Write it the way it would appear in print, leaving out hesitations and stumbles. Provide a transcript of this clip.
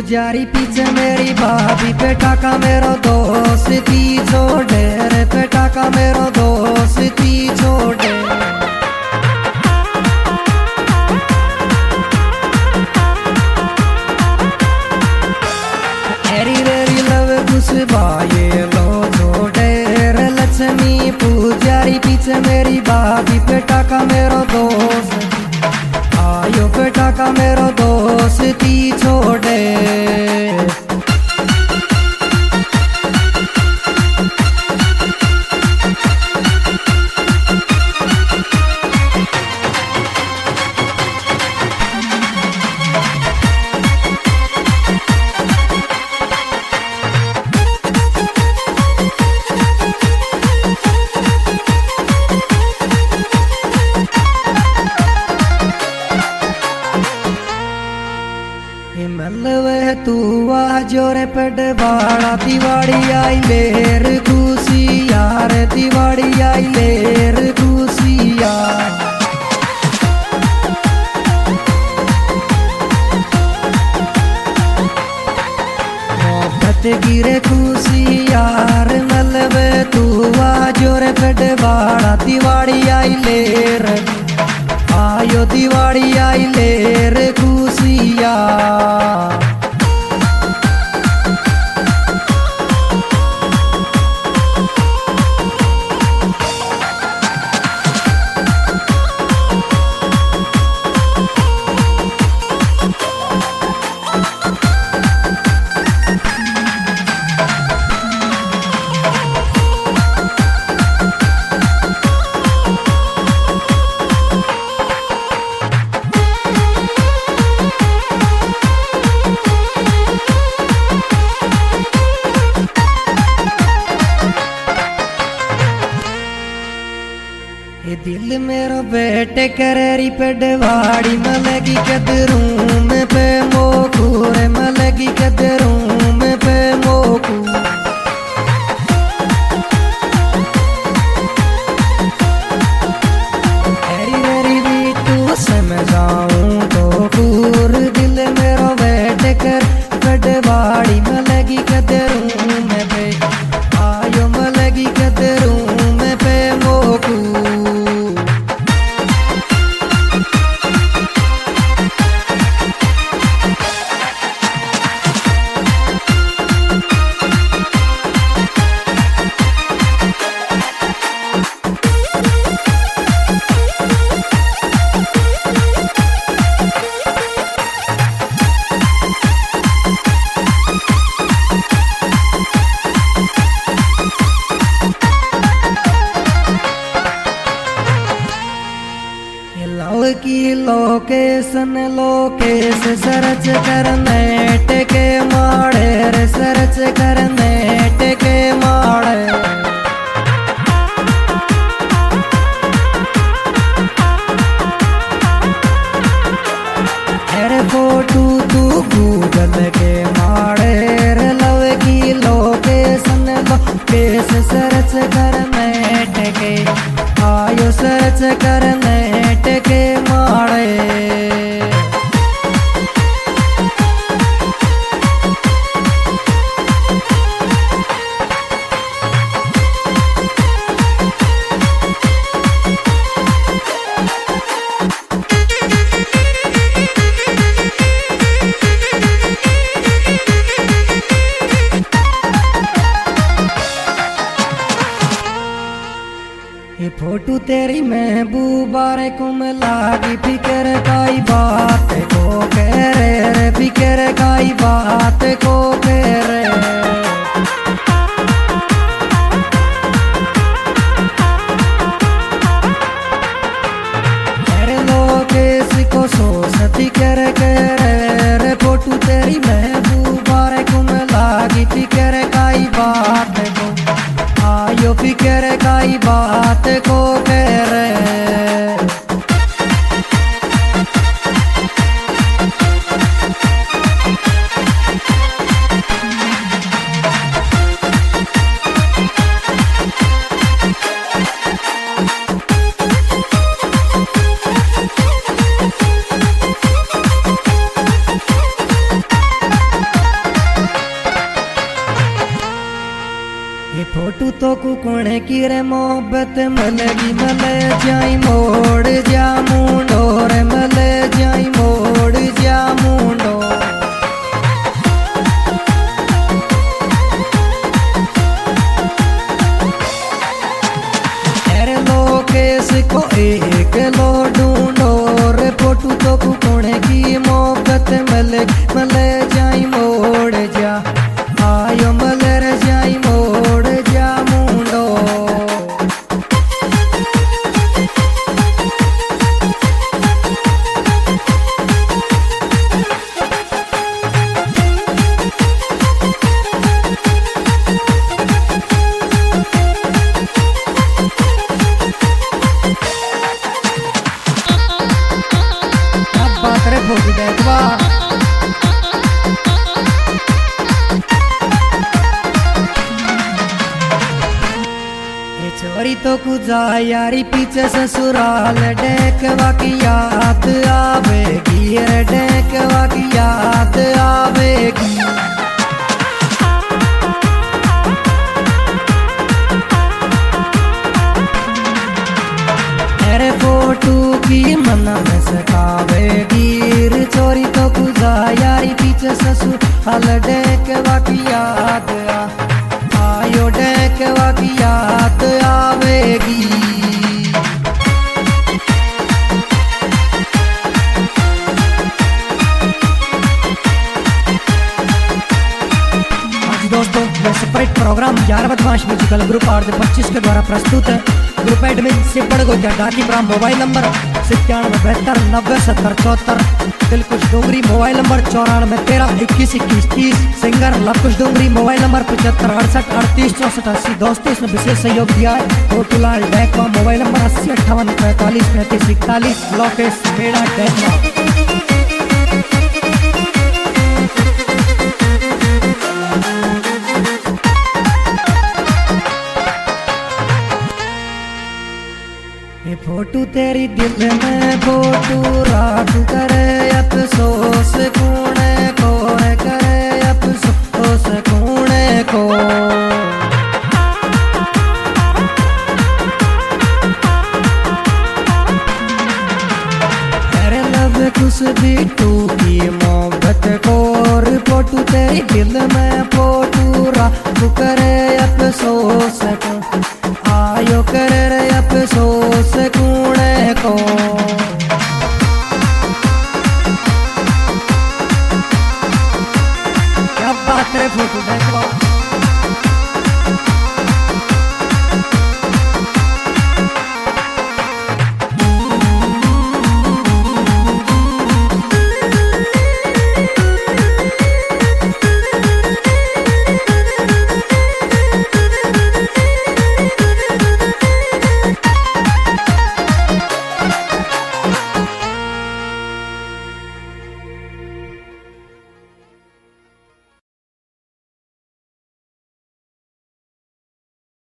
पुजारी पीछे मेरी भाभी पे टाका मेरो दोस्ती छोड़े रे पे टाका मेरो दोस्ती छोड़े। एरी रेरी लव कुछ भाई लो छोड़े रे लक्ष्मी पुजारी पीछे मेरी भाभी पे टाका मेरो दोस्त आयो पे टाका मेरो दोस्ती छोड़े। मलवे तू आ जोरे पडवाड़ा दिवाड़ी आई लेर खुशी यार दिवाड़ी आई लेर खुशी यार। मोहब्बत गिरे खुशी यार मलवे तू आ जोरे पडवाड़ा दिवाड़ी आई लेर आयो दिवाड़ी आई लेर खुशिया। दिल मेरो बेटे करेरी पडवाड़ी मलगी कदरूं में पे मोकू रे मलगी कदरूं में पे मोकू। एरी मेरी बीटू समझाऊं तो पूर दिल मेरो बेटे कर पडवाड़ी मलगी कदरूं में पे आयो मलगी कदरूं में पे मोकू। की लोकेशन लोकेश सर्च करने टेके माड़े रे सर्च करने टेके माड़े। अरे फोटू तू गूगल के माड़े रे लव की लोकेशन लोकेश सर्च करने टेके आयो सर्च करने टेके माड़े। ये फोटो तेरी महबूबा रे कुम लागी फिक्र काई बात को कह रे फिक्र काई बात को कह रे। अरे लोकेश को सोच फिक्र कह रे फोटो तेरी महबूबा रे कुम लागी फिक्र काई बात को आयो फिक्र काई बात को कह रे। की रे मोहब्बत मलगी मल जाई मोड़ जा मुंडो रे मल जाई मोड़ जा मुंडो। अरे लो केस को एक लो ढूंढो रे फोटू तो कोने की मोहब्बत मल मल जाई मोड़ जा आयो मल रे जाई मोड़ जा मुंडो। अब बात रे फोटू देखवा छोरी तो कुजा यारी पीछे ससुराल डेकवा की याद आवेगी रे डेकवा की याद आवेगी। अरे फोटू की मना में सतावेगी रे छोरी तो कुजा यारी पीछे ससुराल डेकवा की याद आयो डेकवा की याद आवेगी। दोस्तों यह सेपरेट प्रोग्राम 11 बदमाश म्यूजिकल ग्रुप और 25 के द्वारा प्रस्तुत है। Group admin Sipad Goja Dakipura. Mobile number 9772907074। Dilkush Dongri mobile number 9413212130। Singer Lavkush Dongri mobile number 7568683480। दोस्तों इसमें विशेष सहयोग दिया है छोटूलाल डैकवा मोबाइल नंबर 8058453541। लोकेश मेड़ा डैकवा। ये फोटू तेरी दिल में फोटू रात करे अफसोस कूने को करे अफसोस कूने को। अरे लब कुछ भी तू की मोहब्बत को फोटू तेरी दिल में फोटू रात करे अफसोस को आयो करे रे अफसोस कूने को। क्या बात रे फोटू देखो